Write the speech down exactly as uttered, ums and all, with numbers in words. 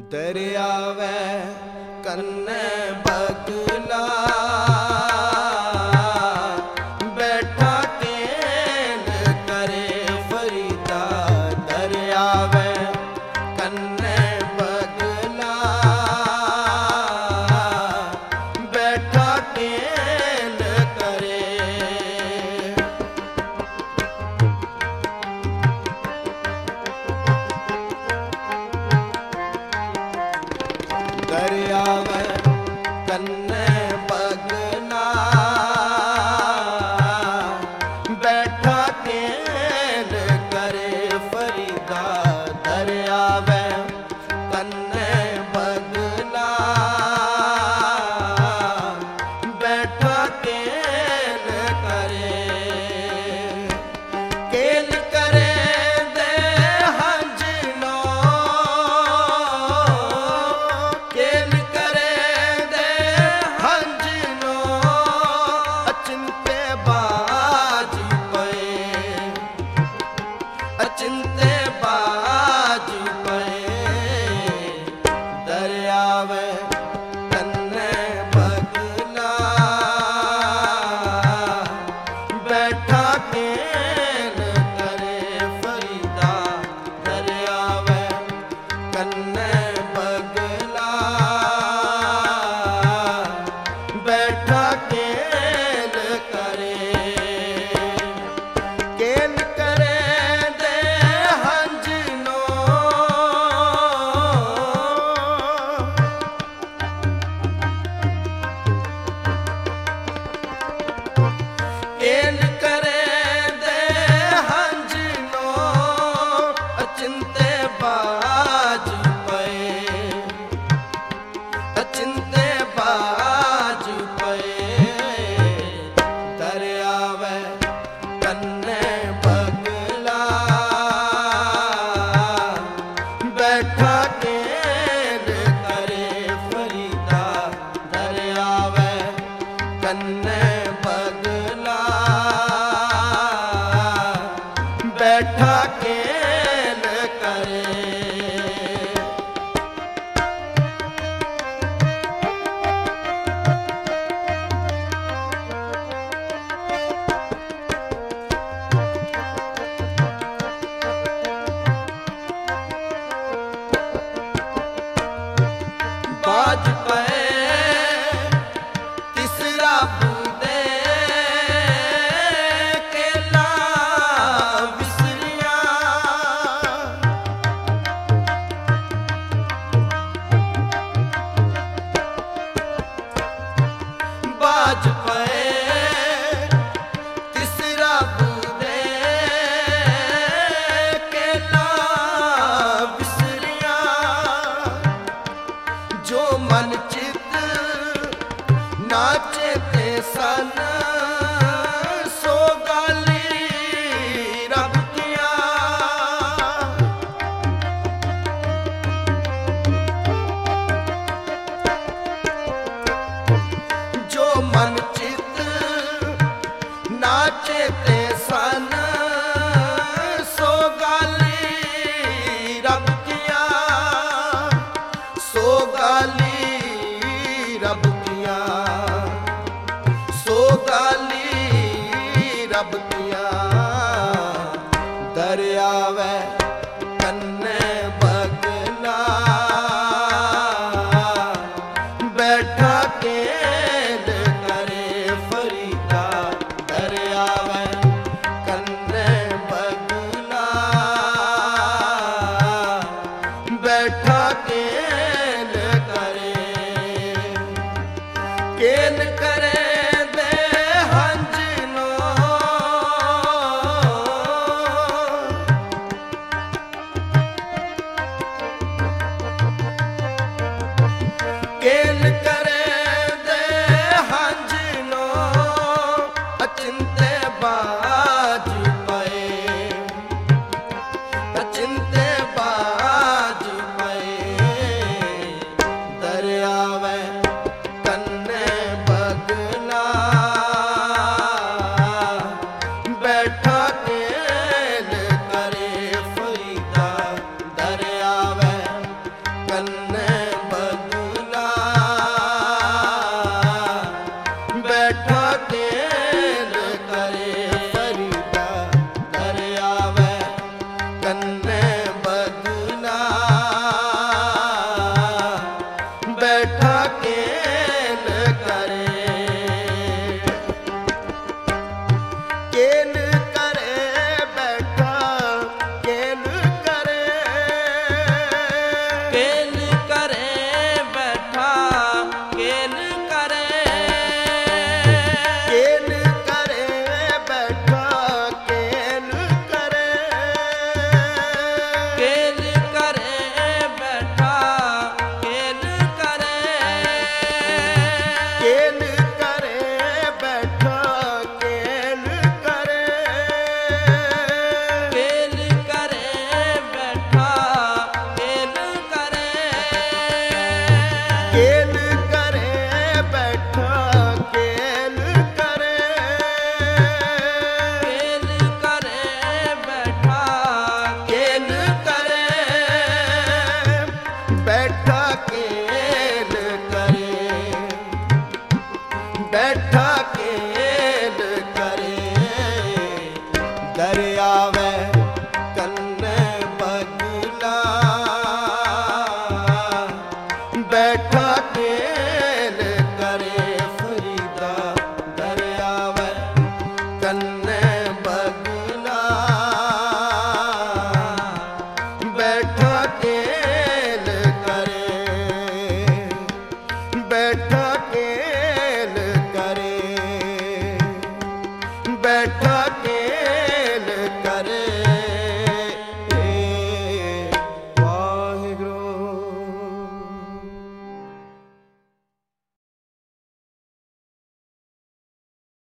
दरियावे कन्ने बगला बैठा केन करे फरीदा। दरियावे कन्ने बगला बैठा केन करे। दरियावे कन्ने बगला बैठा केन करे फरीदा। दरियावे कन्ने बगला बैठा केन करे। केन करे दे हंजनो, केन करे दे हंजनो अचिंते बाजी पे, अचिंते बाजी पे। दरियावे कन्ने बगला बैठा केन करे फरीदा। दरियावे कन्ने बगला बैठा केन करे। केन करे दे हंजनो, केन करे दे हंजनो अचिंते बाजी पे, अचिंते बाजी पे। दरियावे कन्ने बगला बैठा केन करे फरीदा। दरियावे कन्ने बगला बैठा केन करे। बाज पे तीसरा बूंदे केला विसरिया। बाज पे तीसरा बूंदे केला विसरिया। जो मन चित नाचे ते सन सो गाली रब दिया। जो मन चित नाचे ते सन सो गाली रब दिया। सो गाली रब दिया, सो गाली रब दिया। दरियावे कन्ने बगला बैठा केन करे फरीदा। दरियावे कन्ने बगला बैठा केन करे। केन करे दे हंजनो, केन